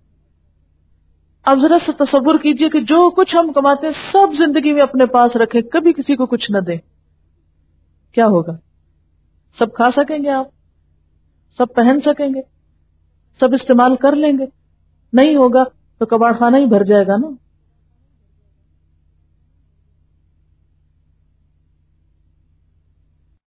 اب ذرا سا تصور کیجئے کہ جو کچھ ہم کماتے ہیں سب زندگی میں اپنے پاس رکھیں، کبھی کسی کو کچھ نہ دیں، کیا ہوگا؟ سب کھا سکیں گے آپ؟ سب پہن سکیں گے؟ سب استعمال کر لیں گے؟ نہیں ہوگا تو کباڑ خانہ ہی بھر جائے گا نا.